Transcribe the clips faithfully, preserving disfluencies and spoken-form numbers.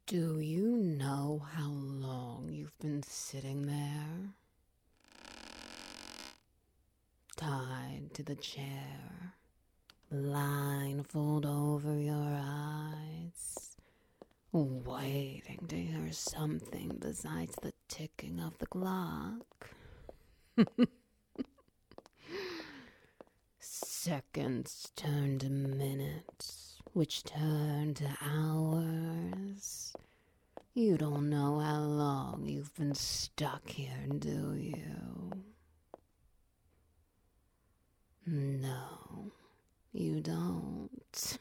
Do you know how long you've been sitting there? Tied to the chair, blindfold over your eyes, waiting to hear something besides the ticking of the clock. Seconds turn to minutes, which turn to hours. You don't know how long you've been stuck here, do you? No, you don't.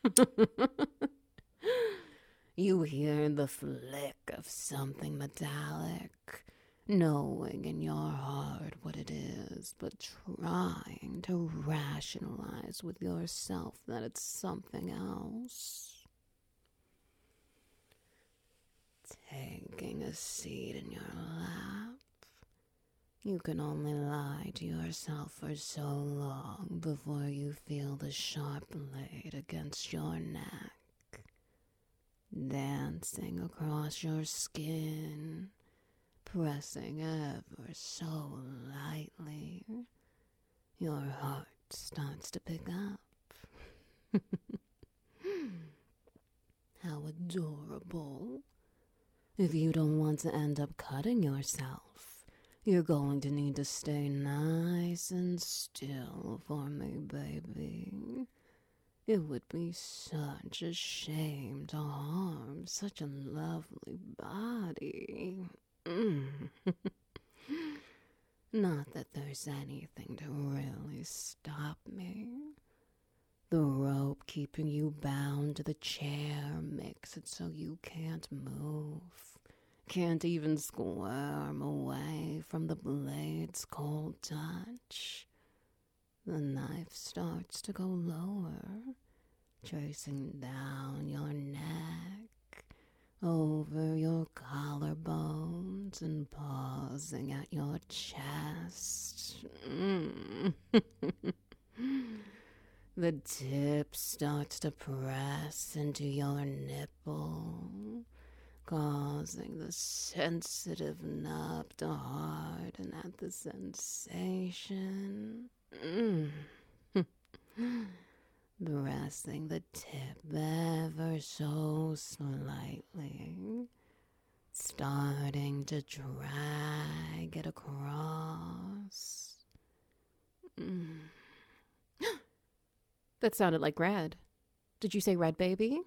You hear the flick of something metallic, knowing in your heart what it is, but trying to rationalize with yourself that it's something else. Taking a seat in your lap, you can only lie to yourself for so long before you feel the sharp blade against your neck, dancing across your skin, pressing ever so lightly. Your heart starts to pick up. How adorable. If you don't want to end up cutting yourself, you're going to need to stay nice and still for me, baby. It would be such a shame to harm such a lovely body. Mm. Not that there's anything to really stop me. The rope keeping you bound to the chair makes it so you can't move. Can't even squirm away from the blade's cold touch. The knife starts to go lower, tracing down your neck, over your collarbones, and pausing at your chest. Mm. The tip starts to press into your nipple, causing the sensitive nub to harden at the sensation. Mm. Pressing the tip ever so slightly, starting to drag it across. Mm. That sounded like red. Did you say red, baby?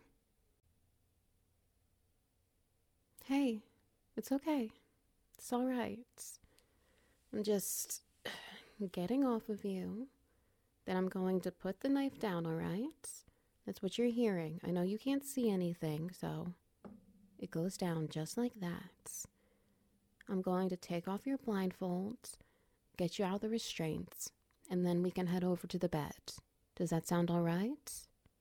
Hey, it's okay. It's all right. I'm just getting off of you. Then I'm going to put the knife down, all right? That's what you're hearing. I know you can't see anything, so it goes down just like that. I'm going to take off your blindfolds, get you out of the restraints, and then we can head over to the bed. Does that sound all right?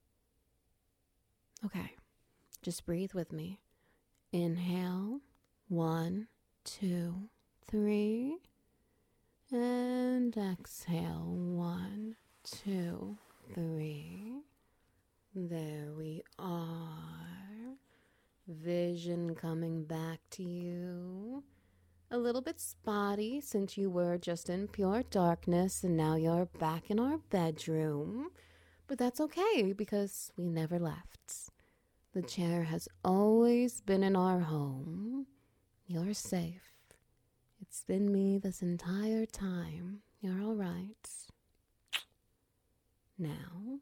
Okay, just breathe with me. Inhale, one, two, three, and exhale, one, two, three. There we are. Vision coming back to you. A little bit spotty since you were just in pure darkness and now you're back in our bedroom. But that's okay because we never left. The chair has always been in our home. You're safe. It's been me this entire time. You're all right. Now,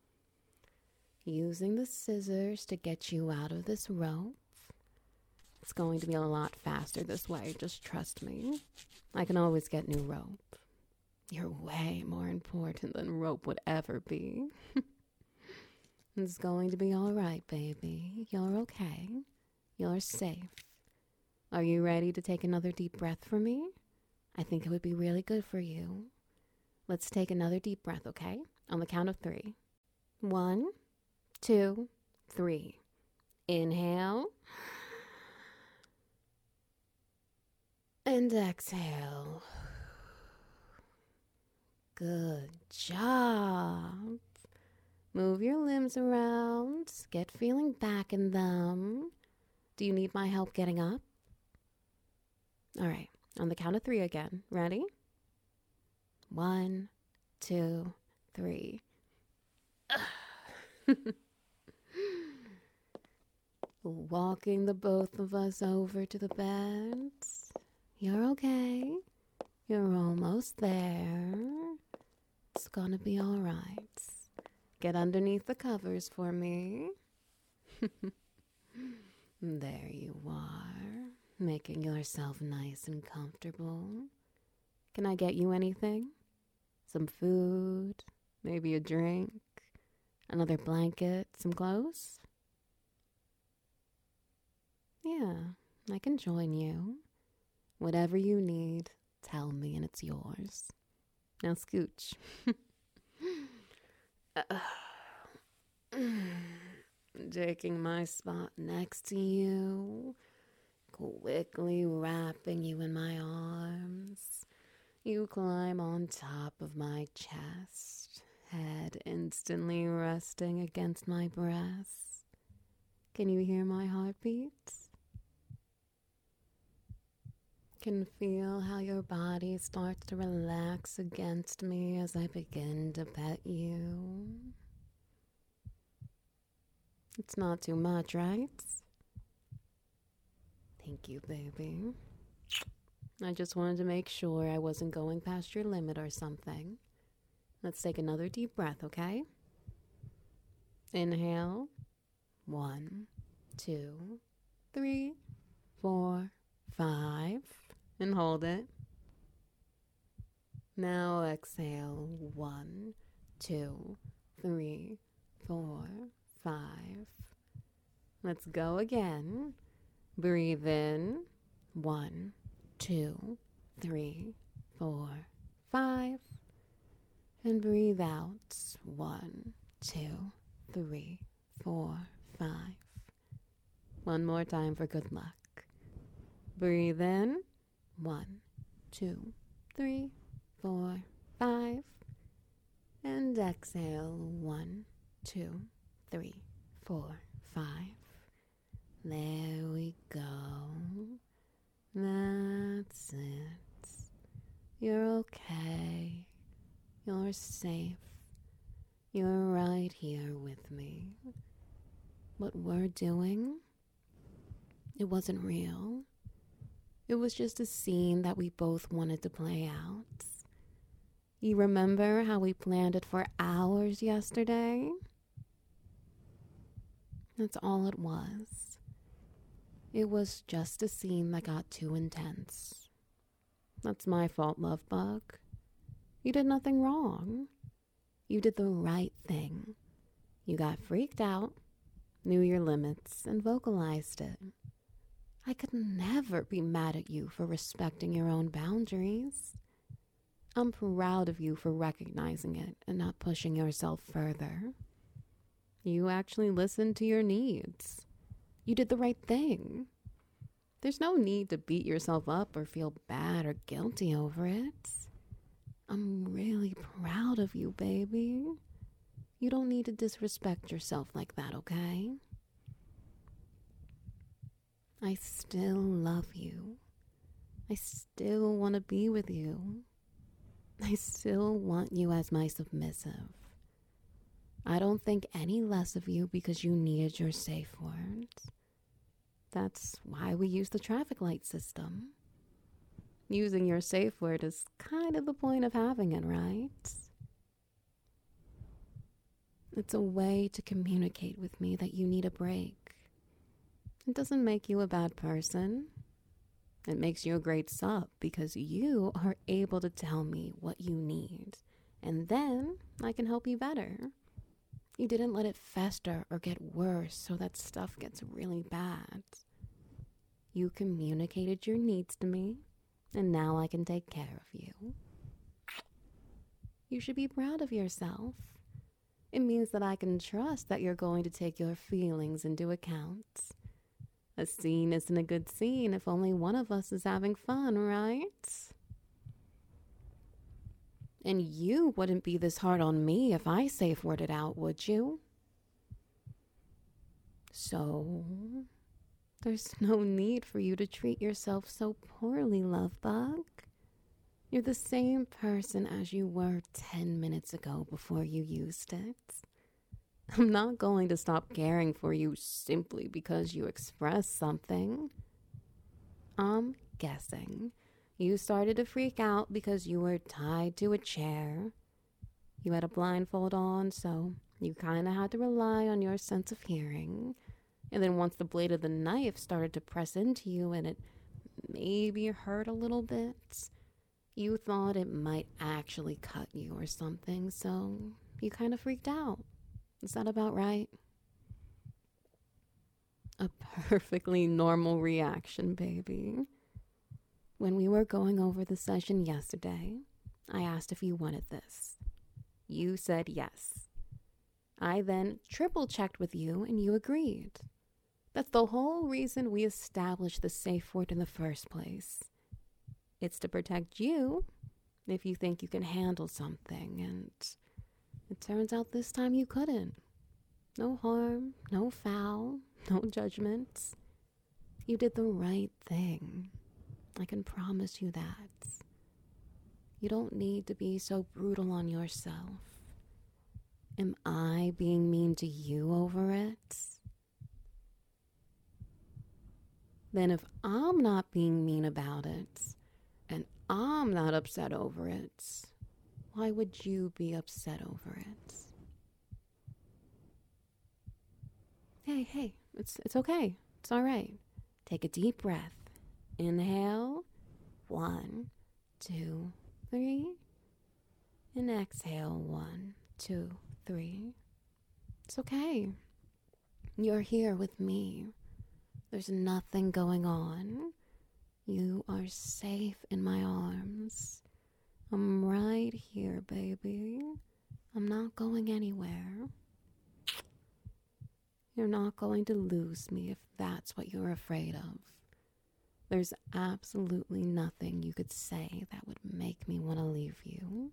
using the scissors to get you out of this rope. It's going to be a lot faster this way, just trust me. I can always get new rope. You're way more important than rope would ever be. It's going to be all right, baby. You're okay. You're safe. Are you ready to take another deep breath for me? I think it would be really good for you. Let's take another deep breath, okay? On the count of three. One, two, three. Inhale. And exhale. Good job. Move your limbs around. Get feeling back in them. Do you need my help getting up? All right, on the count of three again. Ready? One, two, three. Walking the both of us over to the bed. You're okay. You're almost there. It's gonna be all right. Get underneath the covers for me. There you are, making yourself nice and comfortable. Can I get you anything? Some food, maybe a drink, another blanket, some clothes? Yeah, I can join you. Whatever you need, tell me and it's yours. Now scooch. uh, Taking my spot next to you, quickly wrapping you in my arms. You climb on top of my chest, head instantly resting against my breast. Can you hear my heartbeat? Can feel how your body starts to relax against me as I begin to pet you. It's not too much, right? Thank you, baby. I just wanted to make sure I wasn't going past your limit or something. Let's take another deep breath, okay? Inhale. One, two, three, four, five. And hold it. Now exhale. One, two, three, four, five. Let's go again. Breathe in. One, two, three, four, five. And breathe out. One, two, three, four, five. One more time for good luck. Breathe in. One, two, three, four, five. And exhale. One, two, three, four, five. There we go. That's it. You're okay. You're safe. You're right here with me. What we're doing, it wasn't real. It was just a scene that we both wanted to play out. You remember how we planned it for hours yesterday? That's all it was. It was just a scene that got too intense. That's my fault, love bug. You did nothing wrong. You did the right thing. You got freaked out, knew your limits, and vocalized it. I could never be mad at you for respecting your own boundaries. I'm proud of you for recognizing it and not pushing yourself further. You actually listened to your needs. You did the right thing. There's no need to beat yourself up or feel bad or guilty over it. I'm really proud of you, baby. You don't need to disrespect yourself like that, okay? I still love you. I still want to be with you. I still want you as my submissive. I don't think any less of you because you needed your safe word. That's why we use the traffic light system. Using your safe word is kind of the point of having it, right? It's a way to communicate with me that you need a break. It doesn't make you a bad person. It makes you a great sub because you are able to tell me what you need, and then I can help you better. You didn't let it fester or get worse so that stuff gets really bad. You communicated your needs to me, and now I can take care of you. You should be proud of yourself. It means that I can trust that you're going to take your feelings into account. A scene isn't a good scene if only one of us is having fun, right? And you wouldn't be this hard on me if I safe worded out, would you? So, There's no need for you to treat yourself so poorly, love bug. You're the same person as you were ten minutes ago before you used it. I'm not going to stop caring for you simply because you expressed something. I'm guessing you started to freak out because you were tied to a chair. You had a blindfold on, so you kind of had to rely on your sense of hearing. And then once the blade of the knife started to press into you and it maybe hurt a little bit, you thought it might actually cut you or something, so you kind of freaked out. Is that about right? A perfectly normal reaction, baby. When we were going over the session yesterday, I asked if you wanted this. You said yes. I then triple checked with you and you agreed. That's the whole reason we established the safe word in the first place. It's to protect you if you think you can handle something, and it turns out this time you couldn't. No harm, no foul, no judgments. You did the right thing. I can promise you that. You don't need to be so brutal on yourself. Am I being mean to you over it? Then if I'm not being mean about it, and I'm not upset over it, why would you be upset over it? Hey, hey, it's it's okay. It's all right. Take a deep breath. Inhale. One, two, three. And exhale. One, two, three. It's okay. You're here with me. There's nothing going on. You are safe in my arms. I'm right here, baby. I'm not going anywhere. You're not going to lose me if that's what you're afraid of. There's absolutely nothing you could say that would make me want to leave you.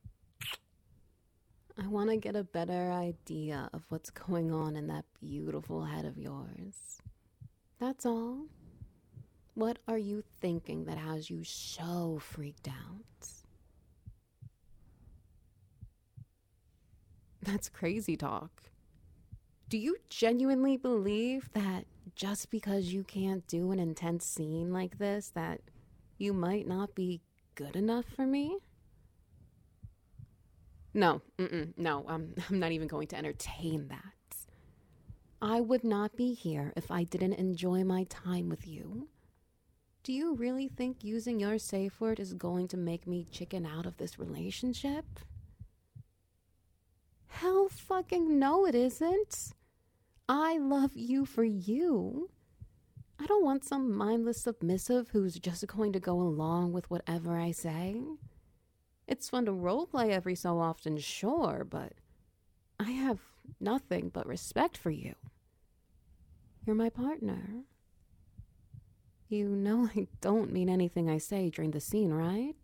I want to get a better idea of what's going on in that beautiful head of yours. That's all. What are you thinking that has you so freaked out? That's crazy talk. Do you genuinely believe that just because you can't do an intense scene like this, that you might not be good enough for me? No, mm-mm, no, I'm, I'm not even going to entertain that. I would not be here if I didn't enjoy my time with you. Do you really think using your safe word is going to make me chicken out of this relationship? Hell fucking no, it isn't. I love you for you. I don't want some mindless submissive who's just going to go along with whatever I say. It's fun to roleplay every so often, sure, but I have nothing but respect for you. You're my partner. You know I don't mean anything I say during the scene, right?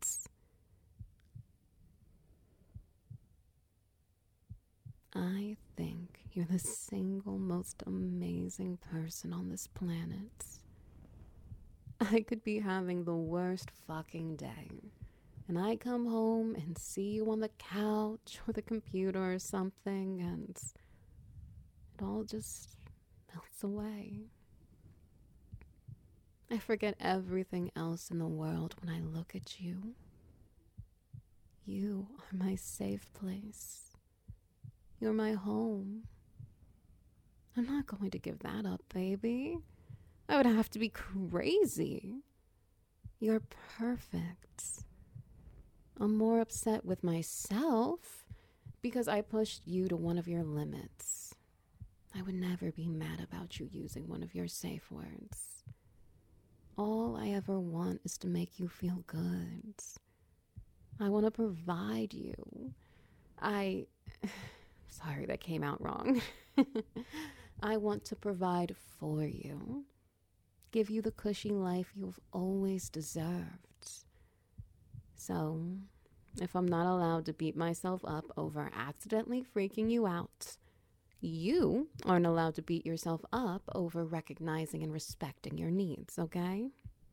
I think you're the single most amazing person on this planet. I could be having the worst fucking day, and I come home and see you on the couch or the computer or something, and it all just melts away. I forget everything else in the world when I look at you. You are my safe place. You're my home. I'm not going to give that up, baby. I would have to be crazy. You're perfect. I'm more upset with myself because I pushed you to one of your limits. I would never be mad about you using one of your safe words. All I ever want is to make you feel good. I want to provide you. I... Sorry, that came out wrong. I want to provide for you. Give you the cushy life you've always deserved. So, if I'm not allowed to beat myself up over accidentally freaking you out, You aren't allowed to beat yourself up over recognizing and respecting your needs, okay?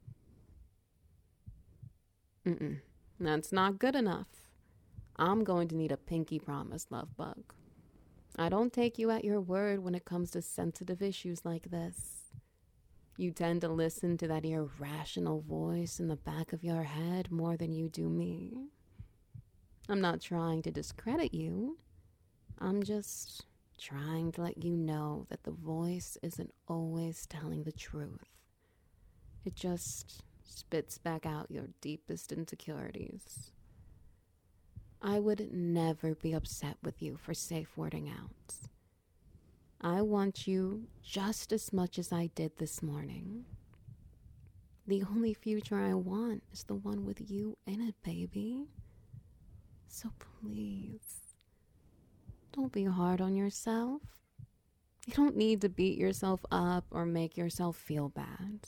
Mm-mm. That's not good enough. I'm going to need a pinky promise, love bug. I don't take you at your word when it comes to sensitive issues like this. You tend to listen to that irrational voice in the back of your head more than you do me. I'm not trying to discredit you. I'm just trying to let you know that the voice isn't always telling the truth. It just spits back out your deepest insecurities. I would never be upset with you for safe wording out. I want you just as much as I did this morning. The only future I want is the one with you in it, baby. So please, don't be hard on yourself. You don't need to beat yourself up or make yourself feel bad.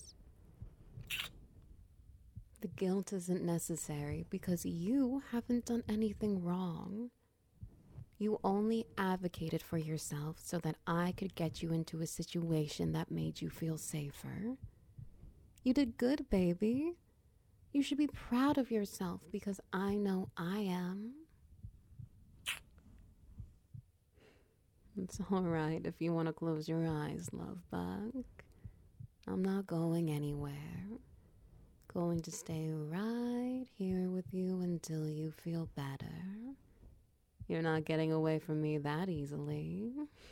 The guilt isn't necessary because you haven't done anything wrong. You only advocated for yourself so that I could get you into a situation that made you feel safer. You did good, baby. You should be proud of yourself because I know I am. It's all right if you want to close your eyes, love bug. I'm not going anywhere. Going to stay right here with you until you feel better. You're not getting away from me that easily.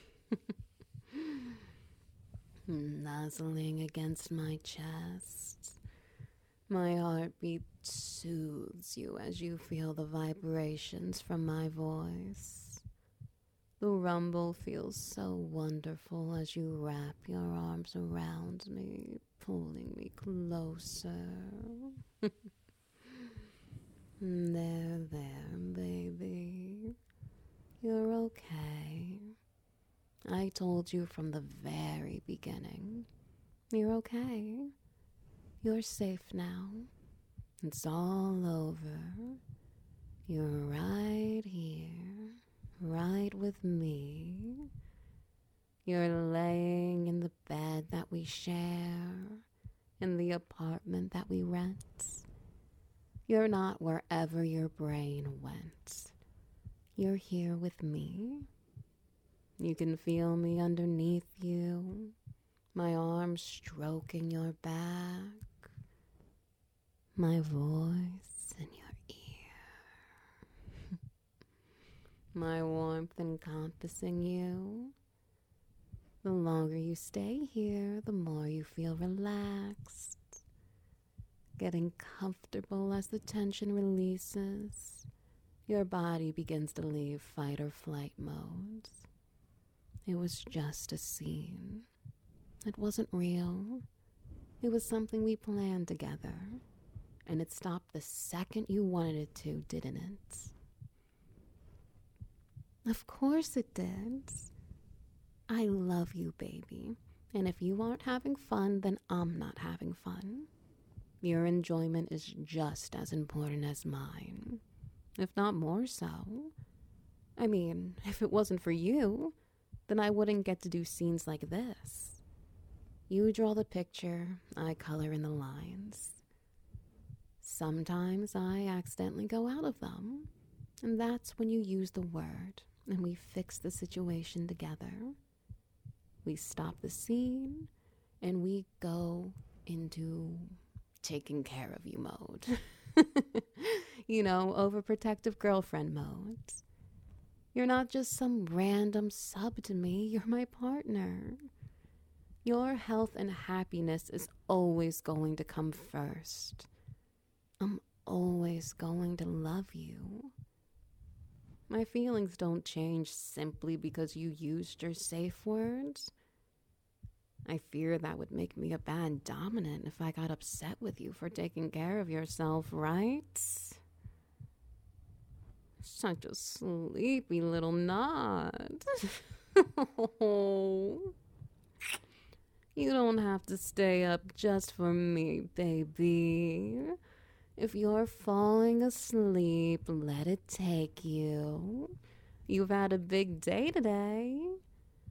Nuzzling against my chest. My heartbeat soothes you as you feel the vibrations from my voice. The rumble feels so wonderful as you wrap your arms around me, pulling me closer. There, there, baby. You're okay. I told you from the very beginning. You're okay. You're safe now. It's all over. You're right here, right with me. You're laying in the bed that we share, in the apartment that we rent. You're not wherever your brain went. You're here with me. You can feel me underneath you, my arms stroking your back, my voice in your ear, my warmth encompassing you. The longer you stay here, the more you feel relaxed, getting comfortable as the tension releases. Your body begins to leave fight or flight mode. It was just a scene. It wasn't real. It was something we planned together. And it stopped the second you wanted it to, didn't it? Of course it did. I love you, baby. And if you aren't having fun, then I'm not having fun. Your enjoyment is just as important as mine. If not more so. I mean, if it wasn't for you, then I wouldn't get to do scenes like this. You draw the picture, I color in the lines. Sometimes I accidentally go out of them, and that's when you use the word, and we fix the situation together. We stop the scene, and we go into taking care of you mode. You know, overprotective girlfriend mode. You're not just some random sub to me, you're my partner. Your health and happiness is always going to come first. I'm always going to love you. My feelings don't change simply because you used your safe words. I fear that would make me a bad dominant if I got upset with you for taking care of yourself, right? Such a sleepy little nod. You don't have to stay up just for me, baby. If you're falling asleep, let it take you. You've had a big day today.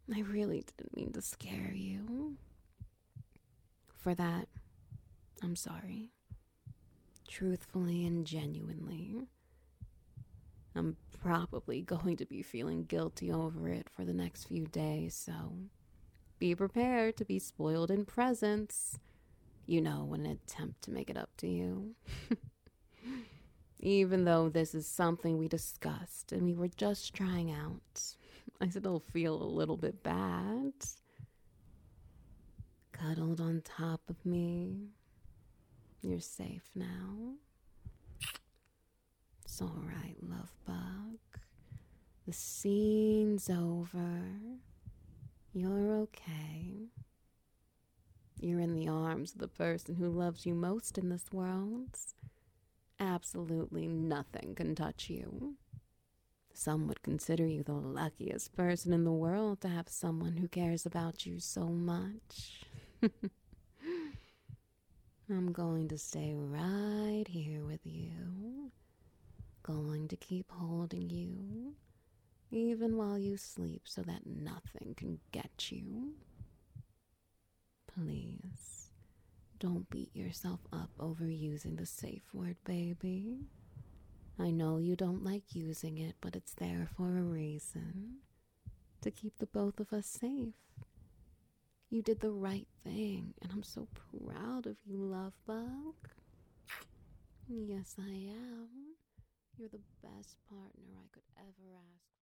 I really didn't mean to scare you. For that, I'm sorry. Truthfully and genuinely. I'm probably going to be feeling guilty over it for the next few days, so be prepared to be spoiled in presents. You know, in an attempt to make it up to you. Even though this is something we discussed and we were just trying out, I still feel a little bit bad. Cuddled on top of me. You're safe now. It's all right, love bug. The scene's over. You're okay. You're in the arms of the person who loves you most in this world. Absolutely nothing can touch you. Some would consider you the luckiest person in the world to have someone who cares about you so much. I'm going to stay right here with you. Going to keep holding you, even while you sleep, so that nothing can get you. Please, don't beat yourself up over using the safe word, baby. I know you don't like using it, but it's there for a reason. To keep the both of us safe. You did the right thing, and I'm so proud of you, love bug. Yes, I am. You're the best partner I could ever ask